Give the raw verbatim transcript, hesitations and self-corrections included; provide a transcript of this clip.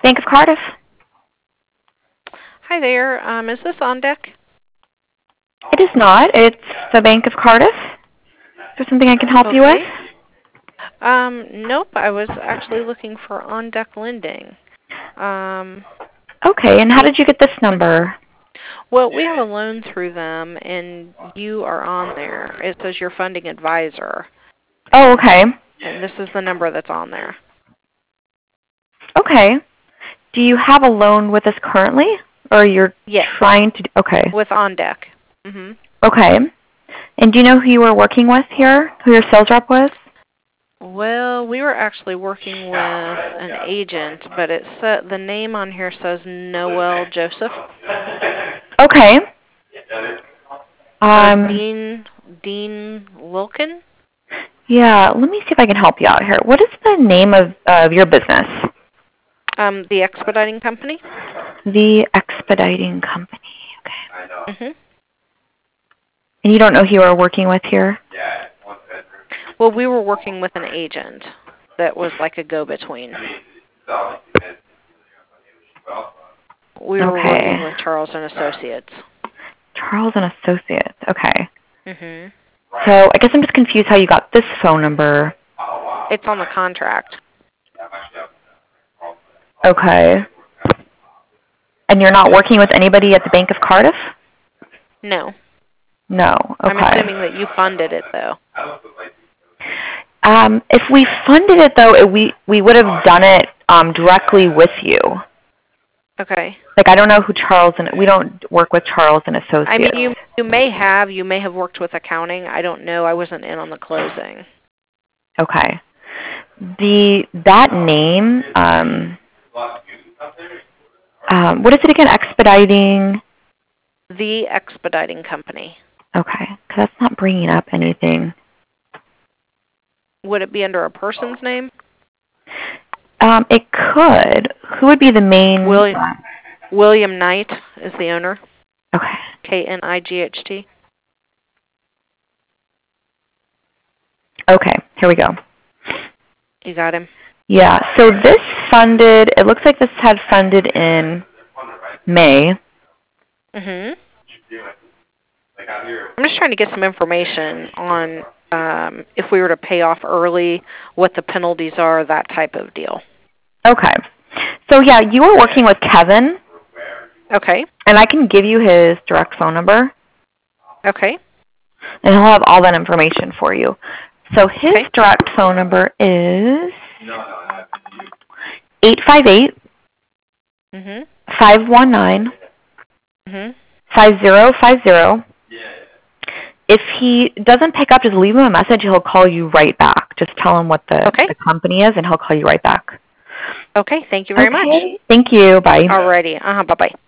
Bank of Cardiff. Hi there. Um, is this on deck? It is not. It's the Bank of Cardiff. Is there something I can help Okay. you with? Um, nope. I was actually looking for on deck lending. Um, Okay, and how did you get this number? well, we have a loan through them, and you are on there. It says your funding advisor, Oh, okay. and this is the number that's on there. Okay. Do you have a loan with us currently? Or you're Yes. trying to? Okay. With on deck. Mm-hmm. Okay. And do you know who you were working with here? Who your sales rep was? Well, we were actually working with an agent, but it said the name on here says Noel Joseph. Okay. Or Um, Dean Dean Wilkin. yeah, let me see if I can help you out here. What is the name of, of your business? Um, the expediting company. The Expediting Company. Okay. Mhm. And you don't know who you are working with here? Well, we were working with an agent that was like a go-between. We were Okay. working with Charles and Associates. Charles and Associates. Okay. Mhm. So I guess I'm just confused how you got this phone number. It's on the contract. Okay. And you're not working with anybody at the Bank of Cardiff? No. No. Okay. I'm assuming that you funded it though. Um, if we funded it though, it, we we would have done it um, directly with you. Okay. Like I don't know who Charles and we don't work with Charles and Associates. I mean, you you may have you may have worked with accounting. I don't know. I wasn't in on the closing. Okay. The that name. Um, um, what is it again? Expediting. The expediting company. Okay, because that's not bringing up anything. Would it be under a person's name? Um, it could. Who would be the main? William William Knight is the owner. Okay. K N I G H T. Okay, here we go. You got him? Yeah, so this funded, it looks like this had funded in May. Mhm. I'm just trying to get some information on um, if we were to pay off early, what the penalties are, that type of deal. Okay. So yeah, you were working with Kevin. Okay. And I can give you his direct phone number. Okay. And he'll have all that information for you. So his okay. direct phone number is eight five eight, five one nine, five zero five zero. If he doesn't pick up, just leave him a message. He'll call you right back. Just tell him what the, okay. the company is, and he'll call you right back. Okay. Thank you very okay. much. Thank you. Bye. Alrighty. Uh-huh. Bye-bye.